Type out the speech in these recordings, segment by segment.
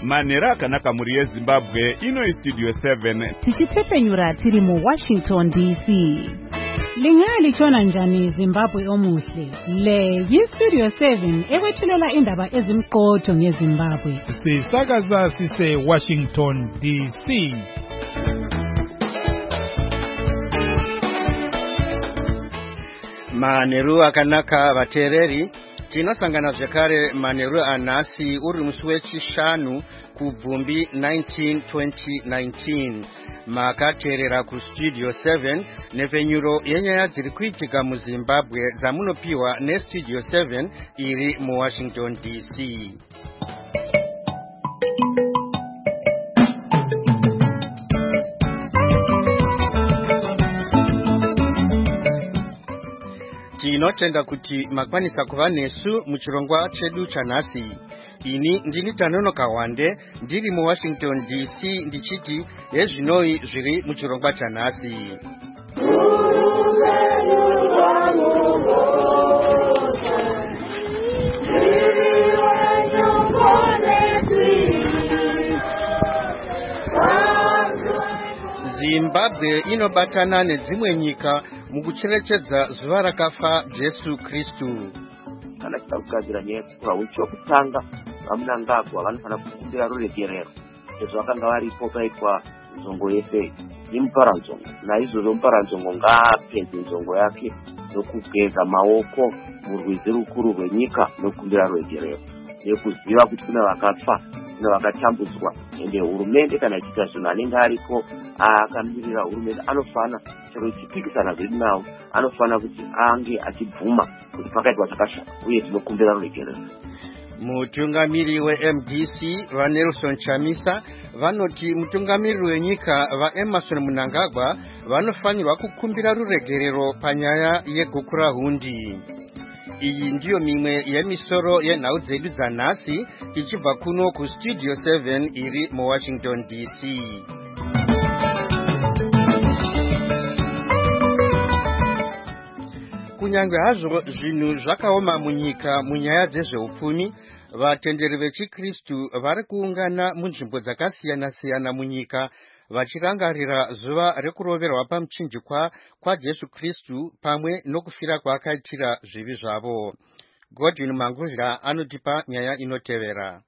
manhero akanaka muri yeZimbabwe. Ino Studio 7 tichitepenyura tiri mu Washington DC. Lingalitshona njani Zimbabwe omuhle? Le yiStudio 7 ekwethulela indaba ezimqotho ngeZimbabwe. Sisakaza sise Washington DC. Manheru akanaka vateereri, tinosangana zvekare manheru anhasi uri musi wechishanu kubvumbi 2019. Makateerera kuStudio 7 nepfenyuro yenyaya dziri kuitika muZimbabwe dzamunopiwa neStudio 7 iri muWashington DC. Tinotenda kuti makwanisa kuva nesu muchirongwa chedu chanhasi. Ini ndini Tanonoka Wande ndiri muWashington DC ndichiti hezvinoi zviri muchirongwa chanhasi. Zimbabwe inobatana nedzimwe nyika mukucherechedza zuva rakafa Jesu Kristu. Kana kugadzira nyaya chokutanga vamunangagwa vanofana kukumbira ruregerero izvo vakanga varipo paitwa nzongo yese yemuparanzongo. Naizvozvo muparanzongo ngaapedze nzongo yake nokugeza maoko murwizi rukuru rwenyika nokukumbira ruregerero nekuziva kuti kuna vakafa, kuna vakatambudzwa, ende hurumende kana ichiita zvinhu anenge ariko akamirira hurumende anofana chero ichipikisana zvedu nawo anofana kuti ange achibvuma kuti pakaitwa zvakashata uye tinokumbira ruregerero. Mutungamiri weMDC vaNelson Chamisa vanoti mutungamiri wenyika vaEmmerson Mnangagwa vanofanirwa kukumbira ruregerero panyaya yegukurahundi. Iyi ndiyo mimwe yemisoro yenhau dzedu dzanhasi tichibva kuno kuStudio 7 iri muWashington DC. Kunyange hazvo zvinhu zvakaoma munyika munyaya dzezveupfumi, vatenderi vechikristu vari kuungana munzvimbo dzakasiyana-siyana munyika vachirangarira zuva rekuroverwa pamuchinjikwa kwaJesu Kristu pamwe nokufira kwaakaitira zvivi zvavo. Godwin Manguvira anotipa nyaya inotevera.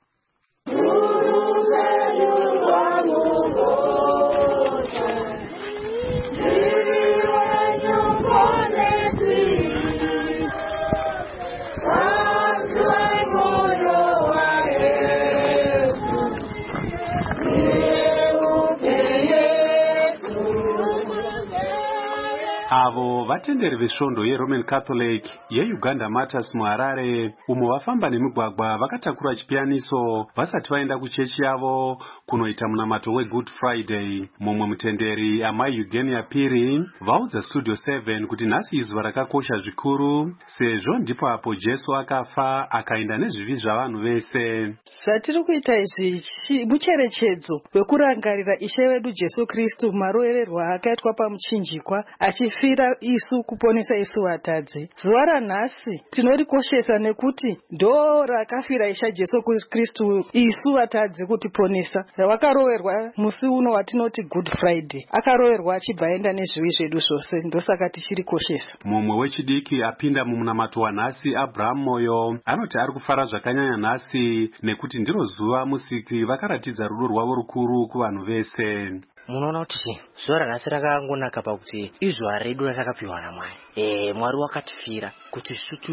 Avo vatenderi vesvondo yeRoman Catholic yeUganda Martyrs muHarare umo vafamba nemigwagwa vakatakura chipiyaniso vasati vaenda kuchechi yavo kunoita munamato weGood Friday. Mumwe mutenderi Amai Eugenia Piri vaudza Studio 7 kuti nhasi izuva rakakosha zvikuru sezvo ndipo apo Jesu akafa akaenda nezvivi zvavanhu vese. Zvatiri kuita izvi mucherechedzo wekurangarira Ishe wedu Jesu Kristu marovererwo akaitwa pamuchinjikwa achifira isu kuponesa isu vatadzi. Zuva ranhasi tinorikoshesa nekuti ndo rakafira Ishe Jesu Kristu isu vatadzi kutiponesa. Vakaroverwa musi uno watinoti Good Friday. Akaroverwa achibva aenda nezvivi zvedu zvose, ndosaka tichirikoshesa. Mumwe wechidiki apinda mumunamato wanhasi Abraham Moyo anoti ari kufara zvakanyanya nhasi nekuti ndiro zuva musiki vakaratidza rudo rwavo rukuru kuvanhu vese. Munoona kuti zuva ranhasi rakangonaka pakuti izuva redu ratakapiwa naMwari. Mwari wakatifira kuti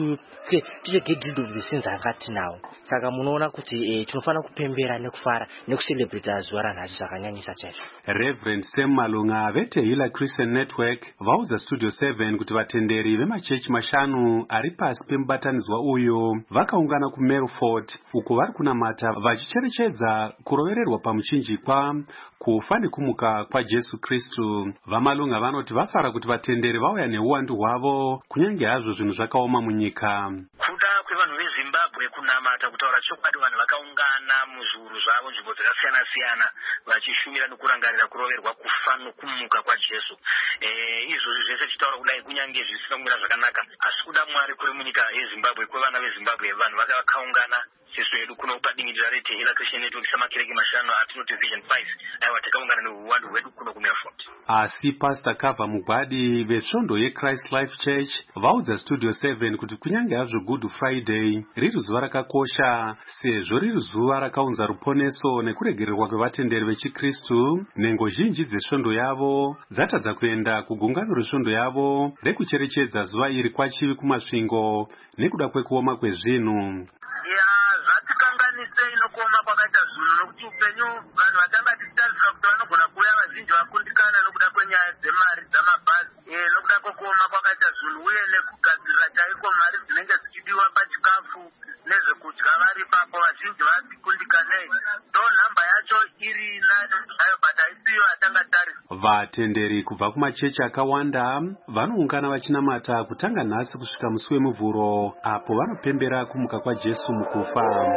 tichege deed of the sins angatinawo. Saka munoona kuti tinofana kupembera nekufara nekucelebrata zuva ranhasi zvakanyanyisa chaizvo. Reverend Sam Malunga veTehillah Christian Network vaudza Studio 7 kuti vatenderi vemachechi mashanu ari pasi pemubatanidzwa uyu vakaungana kuMelfort uko vari kunamata vachicherechedza kurovererwa pamuchinjikwa, kufa nekumuka kwaJesu Kristu. VaMalunga vanoti vafara kuti vatenderi vauya neuwandu hwavo kunyange hazvo zvinhu zvakaoma munyika. Kuda kwevanhu veZimbabwe kunamata kutaura chokwadi, vanhu vakaungana muzviuru zvavo nzvimbo dzakasiyana-siyana vachishumira nokurangarira kuroverwa, kufa nokumuka kwaJesu. Izvozvi zvese tichitaura kudai kunyange zvisina kumira zvakanaka, asi kuda Mwari kuri munyika yeZimbabwe, kwevana veZimbabwe, vanhu vakaungana Jesu yedu kuno padingira rete ila Christian Network samakireki mashano atinoti Vision 5 aiwa takaungana nehuwandu hwedu kuno kuMeerfort. Asi Pastor Kava Mugwadi vesvondo yeChrist Life Church vaudza Studio 7 kuti kunyange hazvo Good Friday riri zuva rakakosha sezvo riri zuva rakaunza ruponeso nekuregererwa kwevatenderi vechikristu, nhengo zhinji dzesvondo yavo dzatadza kuenda kugungano resvondo yavo rekucherechedza zuva iri kwachivi kumasvingo nekuda kwekuoma kwezvinhu. Zvatikanganise inokuoma kwakaita zvinhu nokuti upenyu vanhu vatanga tichitarisa kuti vanogona kuuya vazhinji vakundikana nokuda kwenyaya dzemari dzamabhazi, nokuda kwekuoma kwakaita zvinhu uye nekugadzirira chaiko mari dzinenge dzichidiwa pachikafu nezvekudya vari ipapo vazhinji vakundikanei. Do nhamba yacho iri nani zvayo but haisiyo yatanga tarisa. Vatenderi kubva kumachechi akawanda vanoungana vachinamata kutanga nhasi kusvika musi wemuvhuro apo vanopembera kumuka kwaJesu mukufa.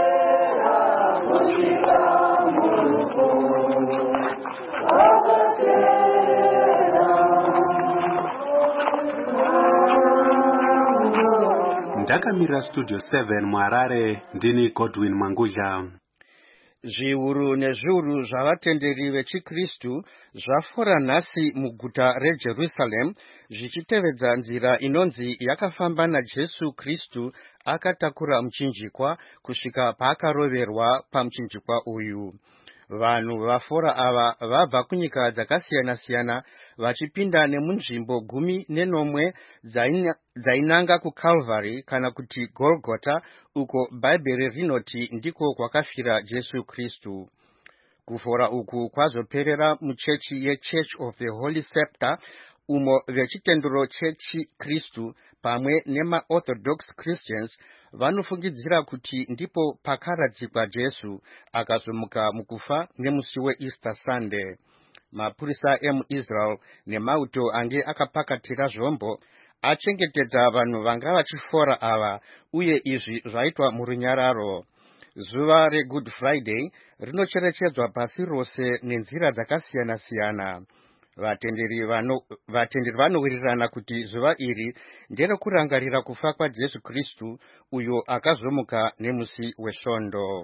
Ndakamira Studio 7 muHarare, ndini Godwin Mangudla. Zviuru nezviuru zvavatenderi vechikristu zvafora nhasi muguta reJerusalem zvichitevedza nzira inonzi yakafamba naJesu Kristu akatakura muchinjikwa kusvika paakaroverwa pamuchinjikwa uyu. Vanhu vafora ava vabva kunyika dzakasiyana-siyana vachipinda nemunzvimbo 14 dzainanga kuCalvary kana kuti Golgotha, uko Bhaibheri rinoti ndiko kwakafira Jesu Kristu. Kufora uku kwazoperera muchechi yeChurch of the Holy Sepulchre, umo vechitendero chechi Kristu pamwe nemaOrthodox Christians vanofungidzira kuti ndipo pakaradzikwa Jesu akazomuka mukufa nemusi weEaster Sunday. Mapurisa emuIsrael nemauto ange akapakatira zvombo achengetedza vanhu vanga vachifora ava, uye izvi zvaitwa murunyararo. Zuva reGood Friday rinocherechedzwa pasi rose nenzira dzakasiyana-siyana. Vatenderi vanowirirana kuti zuva iri nderekurangarira kufa kwaJesu Kristu uyo akazomuka nemusi wesvondo.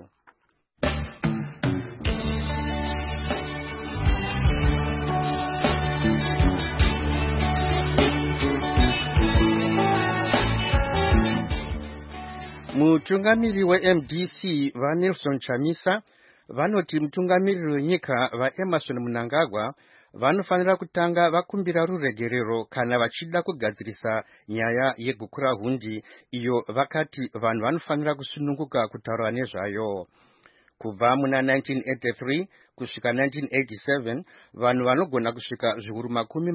Mutungamiri weMDC vaNelson Chamisa vanoti mutungamiriri wenyika vaEmmerson Mnangagwa vanofanira kutanga vakumbira ruregerero kana vachida kugadzirisa nyaya yegukura hundi iyo vakati vanhu vanofanira kusununguka kutaura nezvayo. Kubva muna 1983 kusvika 1987 vanhu vanogona kusvika zviuru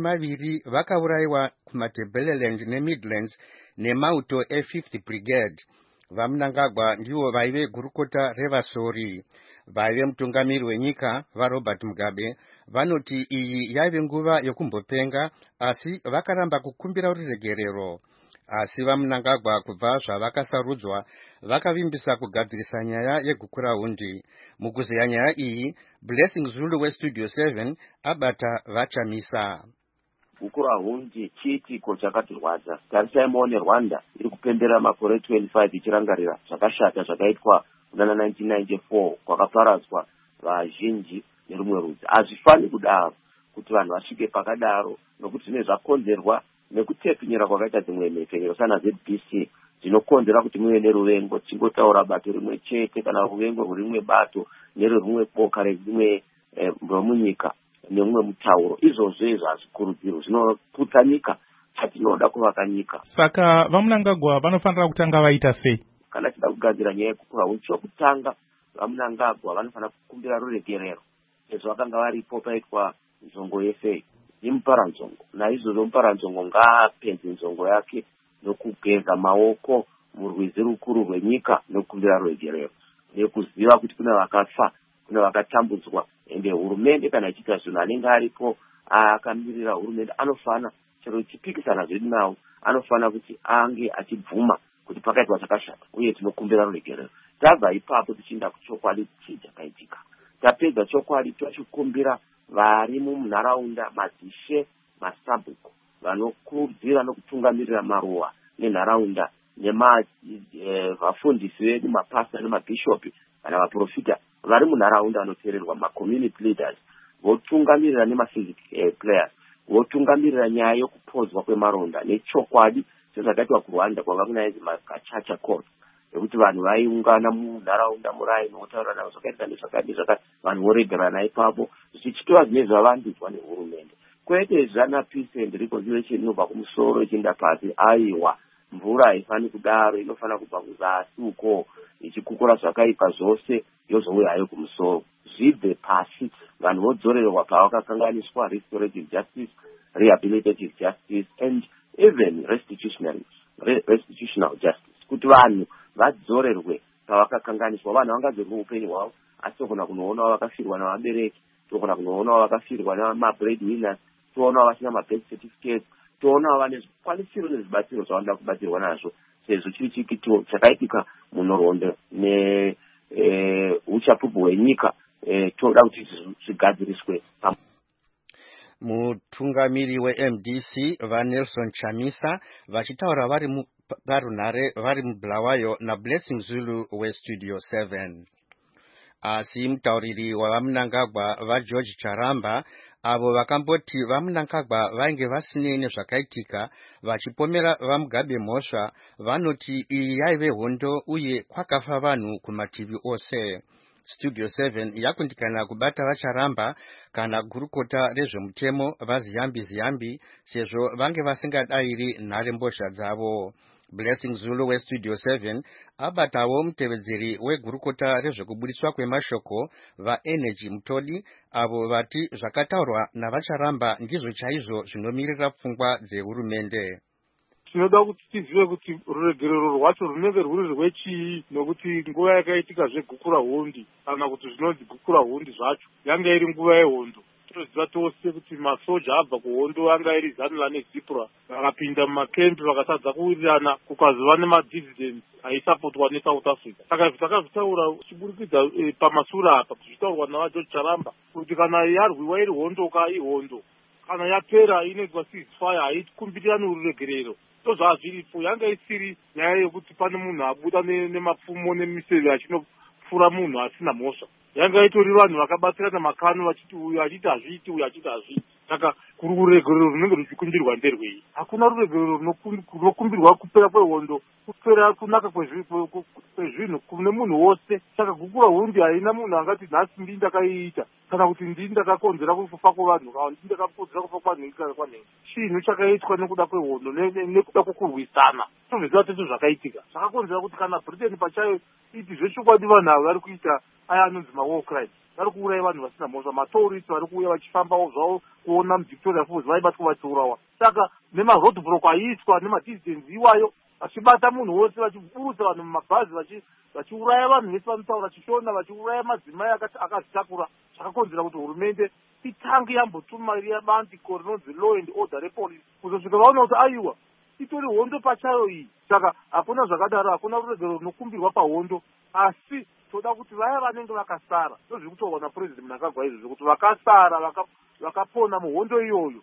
20 vakaurayiwa kumaTebeleland neMidlands nemauto e5th Brigade. VaMnangagwa ndivo vaive gurukota revasori. Vaive mutungamiri wenyika vaRobert Mugabe vanoti iyi yaive nguva yokumbopenga, asi vakaramba kukumbira ruregerero. Asi vaMnangagwa kubva zvavakasarudzwa vakavimbisa kugadzirisa nyaya yegukura hundi. Mukuzeya nyaya iyi, Blessing Zulu weStudio 7 abata vaChamisa. Gukura hundi chiitiko chakatirwadza. Tarisai muone Rwanda iri kupembera makore 25 ichirangarira zvakashata zvakaitwa muna 1994 kwakaparadzwa vazhinji nerumwe rudzi. Hazvifani kudaro kuti vanhu vasvike pakadaro, nokuti zvine zvakonzerwa nekutepfinyira kwakaita dzimwe mhepfenyero sana ZBC zvinokonzera kuti muve neruvengo. Chingotaura bato rimwe chete kana ruvengo rwerimwe bato nererumwe boka rerimwe romunyika nemumwe mutauro. Izvozvo hazvikurudzirwi, zvinoputsa nyika chatinoda kuvaka nyika. Saka vaMnangagwa vanofanira kutanga vaita sei? Kana tida kugadzira nyaya yekukura hundi, chokutanga vaMnangagwa vanofanira kukumbira ruregerero sezvo vakanga varipo paitwa nzongo yefei imuparanzongo. Naizvozvo muparanzongo ngaapedze nzongo yake nokugeza maoko murwizi rukuru rwenyika nokukumbira ruregerero, nekuziva kuti kuna vakafa, kuna vakatambudzwa. Ende hurumende kana ichiita zvinhu, anenge aripo akamirira hurumende anofana, chero ichipikisana zvedu nawo, anofana kuti ange achibvuma kuti pakaitwa zvakashata uye tinokumbira ruregerero. Tabva ipapo tichienda kuchokwadi chii chakaitika. Tapedza chokwadi tochikumbira vari munharaunda, madzishe, masabhuku vanokurudzira nokutungamirira maruwa nenharaunda vafundisi vedu mapasta nemabhishopi kana vaprofita vari munharaunda vanoteererwa macommunity leaders votungamirira nemaphysic players votungamirira nyaya yokupodzwa kwemaronda nechokwadi sezvakaitwa kuRwanda kwava kunaidzi makachacha court ekuti vanhu vaiungana munharaunda muraini votaura navo zvakaita nezvakati vanhu voregerana ipapo zvichitova zvine zvavandudzwa nehurumende kwete zvana peace and reconciliation inobva kumusoro ichienda pasi aiwa mvura haifani kudaro inofana kubva kuzasi uko ichikukura zvakaipa zvose yozouya hayo kumusoro zvibve pasi vanhu vodzorerwa pavakakanganiswa restorative justice rehabilitative justice and even restitutional justice kuti vanhu vadzorerwe pavakakanganiswa vanhu vangadzorerwa upenyu hwavo asi togona kunoona vakafirwa navabereki togona kunoona vakafirwa namabreadwinners toona vasina mabirth certificates toona vane zvikwanisiro nezvibatsiro zvavanoda kubatsirwa nazvo sezvo chiri chikito chakaitika munhoroondo neuchapupu hwenyika toda kuti zvigadziriswe. Mutungamiri weMDC vaNelson Chamisa vachitaura vari parunhare vari muBulawayo naBlessing Zulu weStudio 7. Asi mutauriri wavaMnangagwa vaGeorge Charamba avo vakamboti vaMnangagwa vainge vasinei nezvakaitika vachipomera vaMugabe mhosva vanoti iyi yaive hondo uye kwakafa vanhu kumativi ose. Studio 7 yakundikana kubata vaCharamba kana gurukota rezvemutemo vaZiyambi sezvo vange vasingadairi nhare mbozha dzavo. Blessing Zulu weStudio 7 abatawo mutevedzeri wegurukota rezvekubudiswa kwemashoko vaEnergy Mutodi avo vati zvakataurwa navaCharamba ndizvo chaizvo zvinomirira pfungwa dzehurumende. Tinoda kuti tizive kuti ruregerero rwacho runenge rwuri rwechii nokuti nguva yakaitika zvegukura hundi kana kuti zvinonzi gukura hundi zvacho yanga iri nguva yehondo. Toziva tose kuti masoja abva kuhondo yanga iri Zanzibar neZipra vakapinda mumakempi vakatadza kuwirirana kukazova nemadividends aisapotwa neSouth Africa. Saka takazvitaura chiburikidza pamasura apa zvichitaurwa navaGeorge Charamba kuti kana yarwiwa iri hondoka ihondo kana yapera inoitwa ceasefire haikumbirani ruregerero. Zvazviripo yanga isiri nyaya yekuti pane munhu abuda nemapfumo nemiseve achinopfura munhu asina mhosva. Yanga itori vanhu vakabatsirana makano vachiti uyu achiti hazviiti uyu achiti hazviiti. Saka ruregerero runenge ruchikumbirwa nderwei? Hakuna ruregerero runokumbirwa kupera kwehondo, kupera kunaka kwezvinhu kune munhu wose. Saka gukura hundi haina munhu angati nhasi ndii ndakaiita kana kuti ndii ndakakonzera kufa kwevanhu kana ndii ndakakonzera kufa kwanhingi kana kwanhingi. Chinhu chakaitwa nekuda kwehondo nekuda kwokurwisana. Tozviziva tese zvakaitika zvakakonzera kuti kana Britain pachayo iti zvechokwadi vanhu ava vari kuita aya anonzi mawar crimes vari kuuraya vanhu vasina mhosva. Matourist vari kuuya vachifambawo zvavo kuona muVictoria Falls vaibatwa vachiurawa. Saka nemaroadblock aiitwa nemadistance iwayo vachibata munhu wose vachiburutsa vanhu mumabhazi vachiuraya vanhu vese vanotaura chishona vachiuraya madzimai akazitakura. Zvakakonzera kuti hurumende itange yambotuma bandiko rinonzi law and order repolice kuzosvika vaona kuti aiwa itori hondo pachayo iyi. Saka hakuna zvakadaro, hakuna ruregerero runokumbirwa pahondo, asi toda kuti vaya vanenge vakasara ndozviri kutaurwa naPresident Mnangagwa izvo kuti vakasara vakapona muhondo iyoyo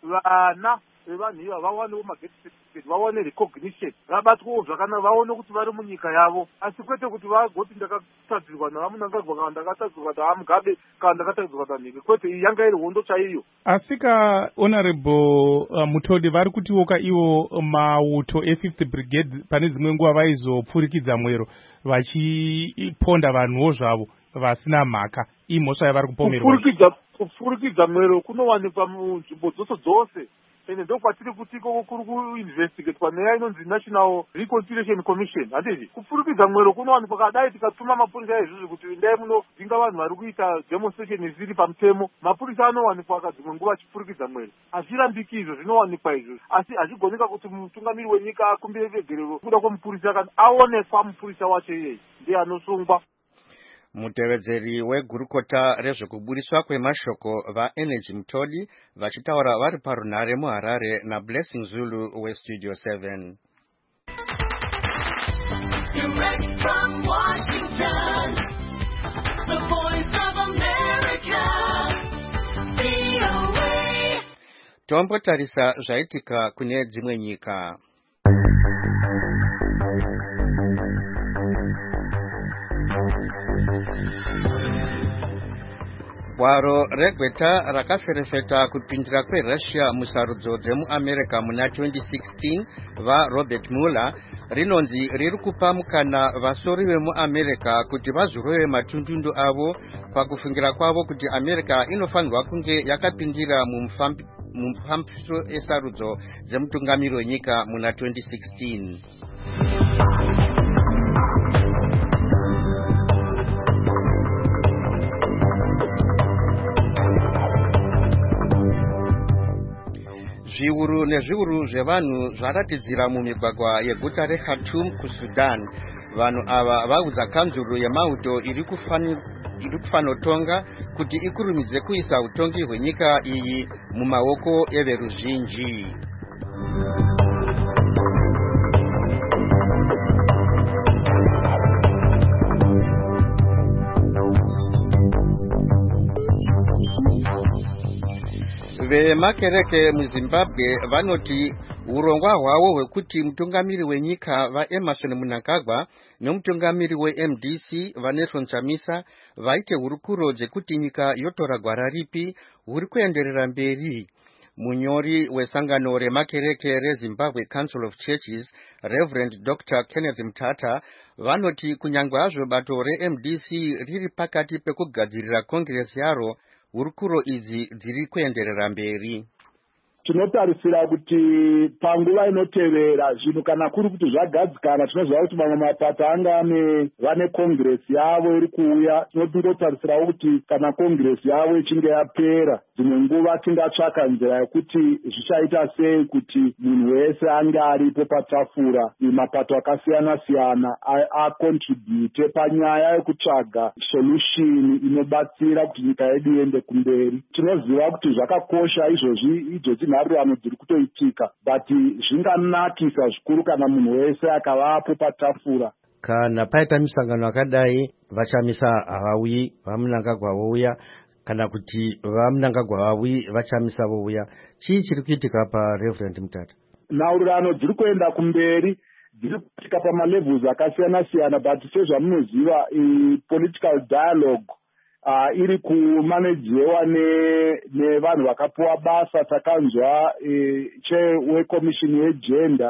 vana vevanhu iva vawanewo mabirth certificate, vawane recognition, vabatwewo zvakanaka, vaone kuti vari munyika yavo, asi kwete kuti vagoti ndakatadzirwa navaMnangagwa kana ndakatadzirwa navaMugabe kana ndakatadzirwa naNhenge. Kwete, iyi yanga iri hondo chaiyo. Asika Honorable Mutodi vari kutiwoka ivo mauto e5th Brigade pane dzimwe nguva vaizopfurikidza mwero vachiponda vanhuwo zvavo vasina mhaka. Iyi mhosva yavari kupomerwa. Kupfurikidza mwero kunowanikwa munzvimbo dzose ende ndokwatiri kuti ikoko kuri kuinvestigatwa neya inonzi National Reconciliation Commission. Handizvi kupfurikidza mwero kunowanikwa kadai tikatuma mapurisa izvozvo kuti endai munodzinga vanhu vari kuita demonstration isiri pamutemo. Mapurisa anowanikwa kadzimwe nguva achipfurikidza mwero. Hazvirambiki izvo zvinowanikwa izvo, asi hazvigoneka kuti mutungamiri wenyika akumbire regerero kuda kwomupurisa kana aonekwa mupurisa wacho iyeye ndiye anosungwa. Mutevedzeri wegurukota rezvekubudiswa kwemashoko vaEnergy Mutodi vachitaura vari parunhare muHarare naBlessing Zulu weStudio 7. Direct from Washington, the voice of America, VOA. Tombotarisa zvaitika kune dzimwe nyika. gwaro regweta rakaferefeta kupindira kweRussia musarudzo dzemuAmerica muna 2016 vaRobert Mueller rinonzi riri kupa mukana vasori vemuAmerica kuti vazorove matundundu avo pakufungira kwavo kuti America inofanirwa kunge yakapindira mumufambiso esarudzo dzemutungamiri wenyika muna 2016. Zviuru nezviuru zvevanhu zvaratidzira mumigwagwa yeguta reKhartoum kuSudan. Vanhu ava vaudza kanzuru yemauto iri kufanotonga kuti ikurumidze kuisa utongi hwenyika iyi mumaoko everuzhinji. Vemakereke muZimbabwe vanoti urongwa hwavo hwekuti mutungamiri wenyika vaEmerson Mnangagwa nomutungamiri weMDC vaNelson Chamisa vaite hurukuro dzekuti nyika yotora gwara ripi huri kuenderera mberi. Munyori wesangano remakereke reZimbabwe Council of Churches, Reverend Dr. Kenneth Mtata, vanoti kunyangwe hazvo bato reMDC riri pakati pekugadzirira kongresi yaro, hurukuro idzi dziri kuenderera mberi. Tinotarisira kuti panguva inotevera zvinhu kana kuri kuti zvagadzikana tinoziva kuti mamwe mapato anga vane kongresi yavo iri kuuya. Tinotarisirawo kuti kana kongresi yavo ichinge yapera dzimwe nguva tingatsvaka nzira yekuti zvichaita sei kuti munhu wese ange aripo patafura mapato akasiyana siyana akontribute panyaya yekutsvaga solution inobatsira kuti nyika yedu iende kumberi. Tinoziva kuti zvakakosha izvozvi nharirano dziri kutoitika, but zvinganakisa zvikuru kana munhu wese akavapo patafura. Kana paita misangano akadai vachamisa havauyi, vaMnangagwa vouya, kana kuti vaMnangagwa vauyi vachamisa vouya. Chii chiri kuitika paReverend Mtata? Nhaurirano dziri kuenda kumberi, dziri kuitika pamalevels akasiyana siyana, but sezvamunoziva political dialogue iri kumanejewa nevanhu vakapuwa basa. Takanzwa wekomishini yegender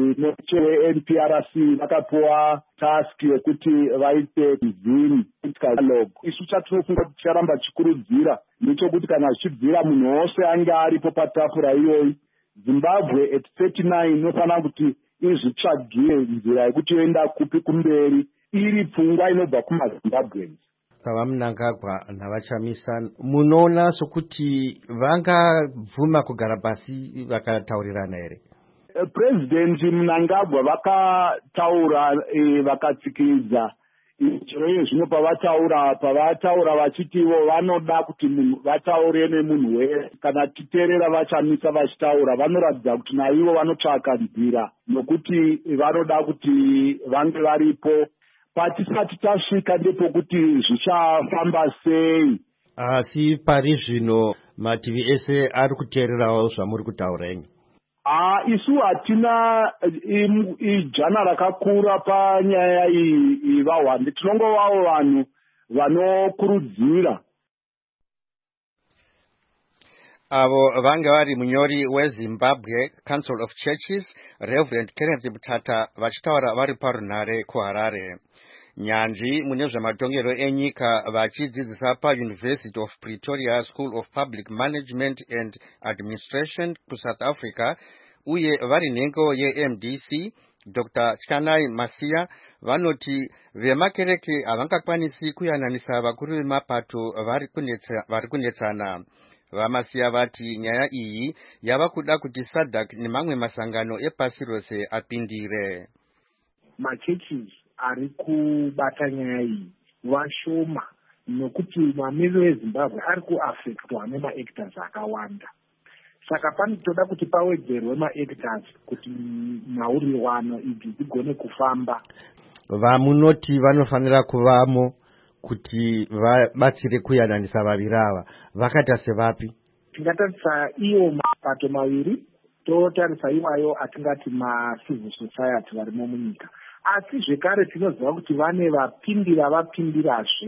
necheNPRC vakapuwa task yekuti vaite mzini political dialogue. Isu chatinofunga kuti ticharamba chikurudzira ndechekuti kana zvichibvira munhu wose ange aripo patafura iyoyi, Zimbabwe at 39 inofanira kuti izvitsvagire nzira yekuti yoenda kupi kumberi iri pfungwa inobva kumaZimbabweans. VaMnangagwa navachamisa munoona sokuti vangabvuma kugara pasi vakataurirana here? President Mnangagwa vakataura vakatsikidza chero zvino pavataura vachiti ivo vanoda kuti vataure nemunhu wese. Kana titeerera vachamisa vachitaura vanoratidza kuti naivo vanotsvaka nzira nokuti vanoda kuti vange varipo. Patisati tasvika ndepokuti zvichafamba sei. Asi pari zvino mativi ese ari kuteererawo zvamuri kutaura henyu? Isu hatina ijana rakakura panyaya iyi vahwande. Tinongovawo vanhu vanokurudzira. Avo vanga vari munyori weZimbabwe Council of Churches, Reverend Kenneth Mtata, vachitaura vari parunhare kuHarare. Nyanzvi mune zvematongero enyika vachidzidzisa paUniversity of Pretoria School of Public Management and Administration kuSouth Africa uye vari nhengo yeMDC, Dr. Chanai Masia, vanoti vemakereke havangakwanisi kuyananisa vakuru vemapato vari kunetsana. Vamasiya vati nyaya iyi yava kuda kuti SADC nemamwe masangano epasi rose apindire. Machurches ari kubata nyaya iyi vashoma nokuti mamiriro eZimbabwe ari kuafektwa nemaactors akawanda. Saka panotoda kuti pawedzerwe maactors kuti nhaurirwano idzi dzigone kufamba. Vamunoti vanofanira kuvamo kuti vabatsire kuyananisa vaviri ava, vakaita sevapi? Tingatarisa iyo mapato maviri, totarisa iwayo atingati macivil society varimo munyika. Asi zvekare tinoziva kuti vane vapindirazve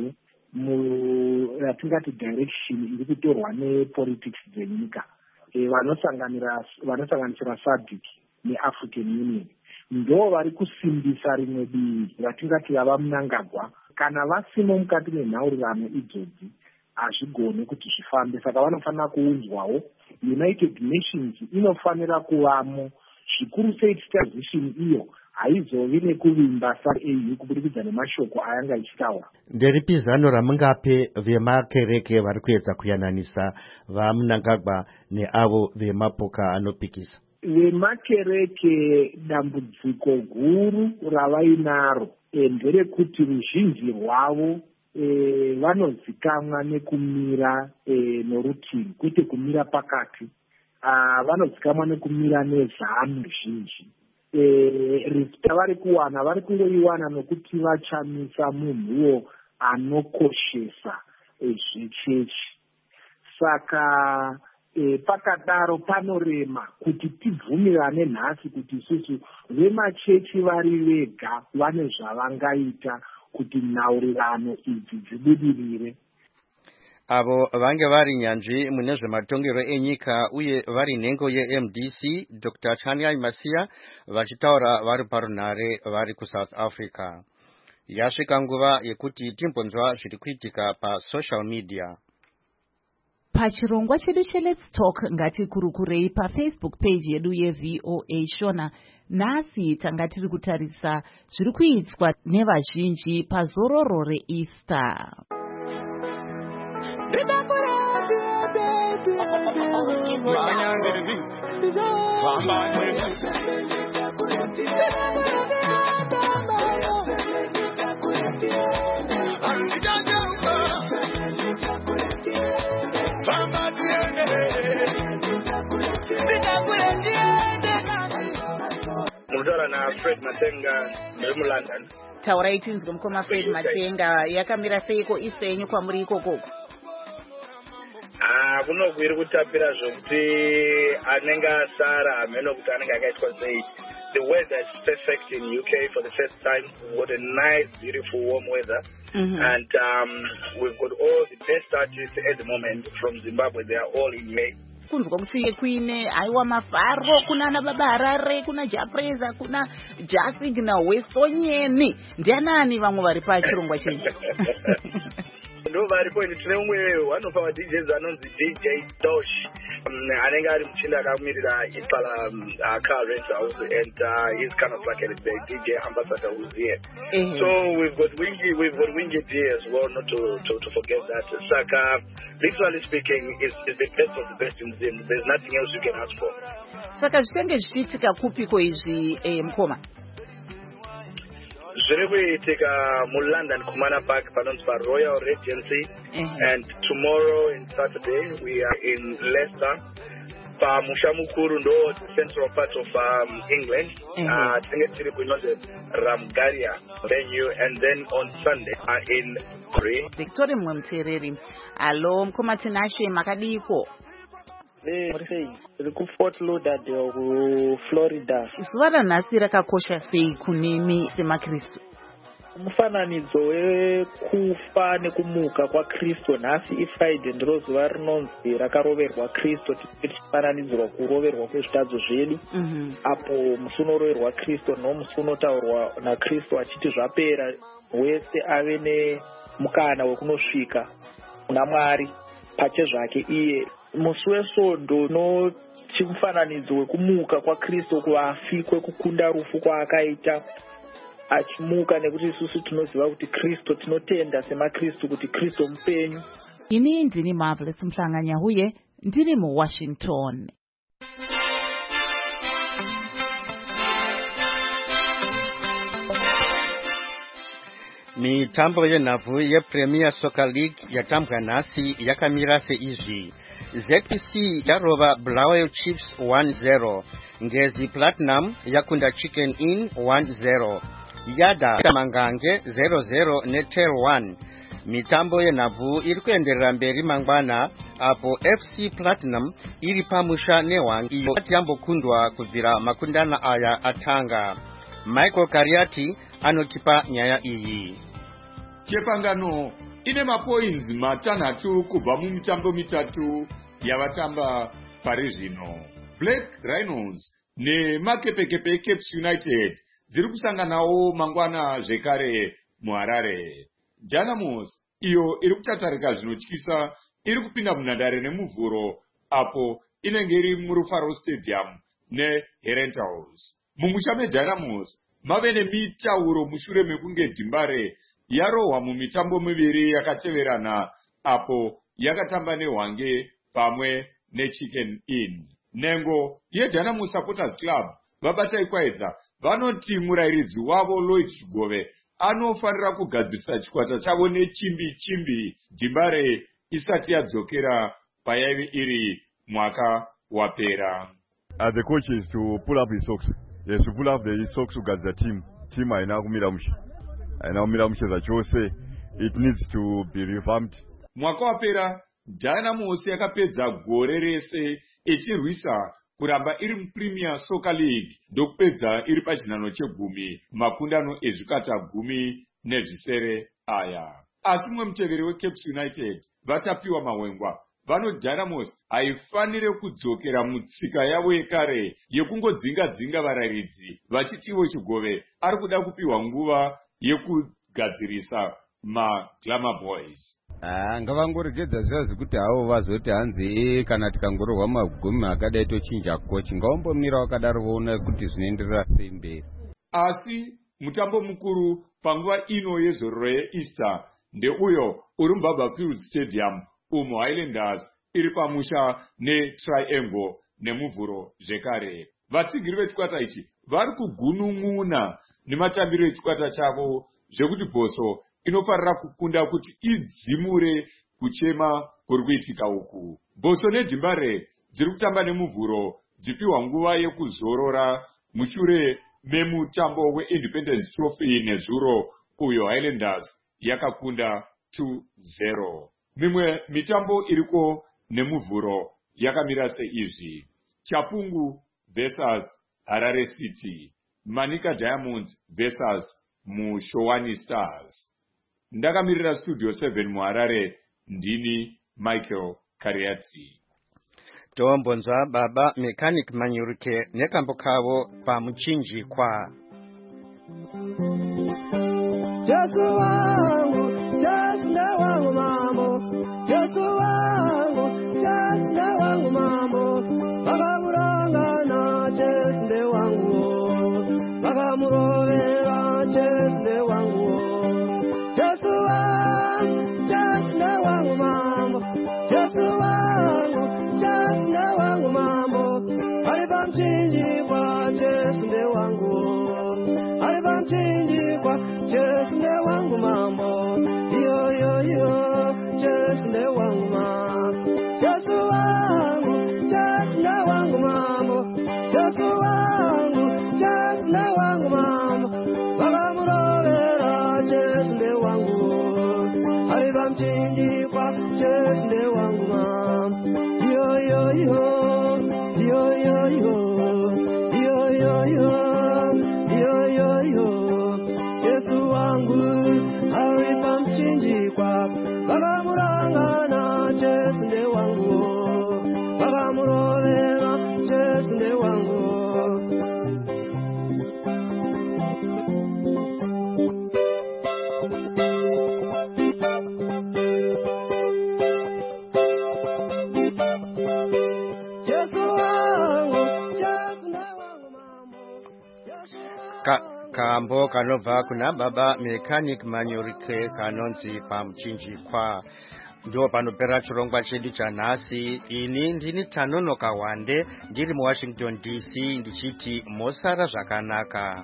yatingati direction iri kutorwa nepolitics dzenyika, vanosanganisira SADC neAfrican Union ndo vari kusimbisa rimwe divi ratingati yava munangagwa. Kana vasimo mukati menhaurirano idzodzi hazvigone kuti zvifambe, saka vanofanira kuunzwawo. United Nations inofanira kuvamo, zvikuru sei transition iyo haizovi nekuvimba SAAU kubudikidza nemashoko ayanga ichitaura. Nderipi zano ramungape vemakereke vari kuedza kuyananisa vamunangagwa neavo vemapoka anopikisa? Vemakereke dambudziko guru ravainaro nderekuti ruzhinji rwavo vanozikamwa nekumira norutivi, kwete kumira pakati. Vanozikamwa nekumira nezano zhinji. Respect vari kuwana, vari kungoiwana nokuti vachamisa munhuwo anokoshesa zvechechi. Saka pakadaro panorema kuti tibvumirane nhasi kuti isusu vemachechi vari vega vane zvavangaita kuti nhaurirano idzi dzibudirire. Avo vange vari nyanzvi mune zvematongero enyika uye vari nhengo yeMDC Dr. Chanyai Masiya vachitaura vari parunhare vari kuSouth Africa. Yasvika nguva yekuti timbonzwa zviri kuitika pasocial media. Pachirongwa chedu cheLet's Talk ngatikurukurei paFacebook page yedu yeVOA Shona. Nhasi tanga tiri kutarisa zviri kuitwa nevazhinji pazororo reEaster. Mutaura na Fred Matenga ndiri muLondon. Taurai tinzwe mukoma Fred Matenga, yakamira seiko Easter yenyu kwamuri ikoko? Kunoku iri kutapira zvokuti anenge asara hameno kuti anenge akaitwa sei. The weather is perfect in UK for the first time. We've got a nice, beautiful, warm weather. And we've got all the best artists at the moment from Zimbabwe. They are all in May. Kunzwa kuti kuine aiwa Mafaro, kuna Nababa Harare, kuna Japreza, kuna Jasig na Westonyeni. Ndianani vamwe vari pachirongwa chenyu? Ndo varipo tine umwe one of our DJs anonzi DJ Dosh. Anenge ari muchinda akamirira ipala car rental house, and he's kind of like a DJ ambassador who's here. So we've got Wingy D as well, not to forget that. Saka, literally speaking, is the best of the best in Zim. There's nothing else you can ask for. Saka zvichenge zvichiitika kupiko izvi mukoma? Zviri kuitika muLondon Kumana Park panonzi Royal Regency, and tomorrow and Saturday we are in Leicester pamusha mukuru ndo central part of England. Tinenge tiri kunonzi Ramgaria venue, and then on Sunday in Korea. Victoria Mwemtereri. Alo mukoma tinashe makadiko? Iri kuFort Lauderdale kuFlorida. Zuva ranhasi rakakosha sei kunemi semakristu? Mufananidzo wekufa nekumuka kwaKristu. Nhasi iFriday ndiro zuva rinonzi rakaroverwa Kristu, tichifananidzirwa kuroverwa kwezvitadzo zvedu. Apo musi unoroverwa Kristu nomusi unotaurwa naKristu achiti zvapera, wese ave nemukana wekunosvika kuna Mwari pachezvake iye. Musi weSondo nochimufananidzo wekumuka kwaKristu kuvafi, kwekukunda rufu kwaakaita achimuka, nekuti isusu tinoziva kuti Kristu, tinotenda semakristu kuti Kristu mupenyu. Ini ndini Marvelous Mhlanganya huye ndiri muWashington. Mitambo yenhabvu yePremier Soccer League yatambwa nhasi yakamira seizvi. ZPC yarova Bulawayo Chiefs 1-0. Ngezi Platinum yakunda Chicken Inn 1-0. Yada Mangange 0-0 neTel 1. Mitambo yenhabvu iri kuenderera mberi mangwana apo FC Platinum iri pamusha neHwangi iyo yambokundwa kubvira makundana aya atanga. Michael Kariati anotipa nyaya iyi. Chepangano ine mapoints matanhatu kubva mumitambo mitatu yavatamba pari zvino. Black Rhinos nemakepekepe eCapes United dziri kusanganawo mangwana zvekare muHarare. Dynamos iyo iri kutatarika zvinotyisa iri kupinda munhandare nemuvhuro apo inenge iri muRufaro Stadium neHerentals. Mumusha meDynamos mave nemitauro mushure mekunge Dimbare yarohwa mumitambo miviri yakateverana apo yakatamba neHwange pamwe neChicken Inn. Nengo yeDynamos Supporters Club vabata ikwaedza vanoti murairidzi wavo Lloyd Chigove anofanira kugadzirisa chikwata chavo nechimbi Dimbare isati yadzokera payaive iri mwaka wapera. The coach is to pull up his socks. Yes, to pull up the socks to get the team aina kumira mushe. Aina kumira mushe zvachose. It needs to be revamped. Mwaka wapera Dynamos yakapedza gore rese ichirwisa kuramba iri muPremier Soccer League ndokupedza iri pachinhano chegumi makundano ezvikata 10 aya. Asi mumwe muteveri weCapes United vatapiwa mahwengwa vano Dynamos haifanire kudzokera mutsika yavo yekare yekungodzinga varairidzi vachitiwo Chigove ari kuda kupiwa nguva yekugadzirisa maGlamour Boys. Ngavangoregedza zviya kuti havo vazoti hanzi kana tikangorohwa magumi akadai tochinja kochi ngaumbomunira wakadaro voona kuti zvinoenderera sei mberi. Asi mutambo mukuru panguva ino yezororo yeEaster ndeuyo uri muBaba Field Stadium umo Highlanders iri pamusha neTriangle nemuvhuro zvekare. Vatsigiri vechikwata ichi vari kugunun'una nematambiro echikwata chavo zvekuti Bhoso inofarira kukunda kuti idzimure kuchema kuri kuitika uku. Bhoso neDimbare dziri kutamba nemuvhuro dzipiwa nguva yekuzorora mushure memutambo weIndependence Trophy nezuro uyo Highlanders yakakunda 2-0. Mimwe mitambo iriko nemuvhuro yakamira seizvi: Chapungu versus Harare City, Manika Diamonds versus Mushowani Stars. Ndakamirira Studio 7 muHarare, ndini Michael Kariatsi. Tombonzwa Baba Mechanic Manyurike nekambo kavo pamuchinji kwa Jesu wangu, Jesu wangu mambo, Jesu wangu, Jesu wangu mambo, vakamuranga na Jesu wangu, vakamurovera Jesu wangu, Jesu wangu, Jesu wangu mambo, Jesu wangu, Jesu wangu mambo, alipamchinji kwa Jesu wangu, alipamchinji kwa Jesu wangu mambo, yo yo yo, Jesu wangu mambo, Jesu wangu, Jesu wangu mambo, Jesu wangu, Jesu wangu mambo, vakamurovera Jesu wangu, alipamchinji kwa Jesu wangu mambo, yo yo yo, yo yo yo, yo yo yo, yo yo yo, Jesu wangu alipamchinji kwa vakamuranga na Jesu wangu, vakamurovera Jesu wangu. Kambo kanova kuna Baba Mechanic Manyurike kanonzi pamuchinji kwa. Ndo panopera chirongwa chedu chanhasi. Ini ndini Tanono Kawande ndiri muWashington DC ndichiti mosara zvakanaka.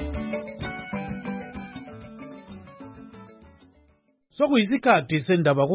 Sokuyisikhathi sendaba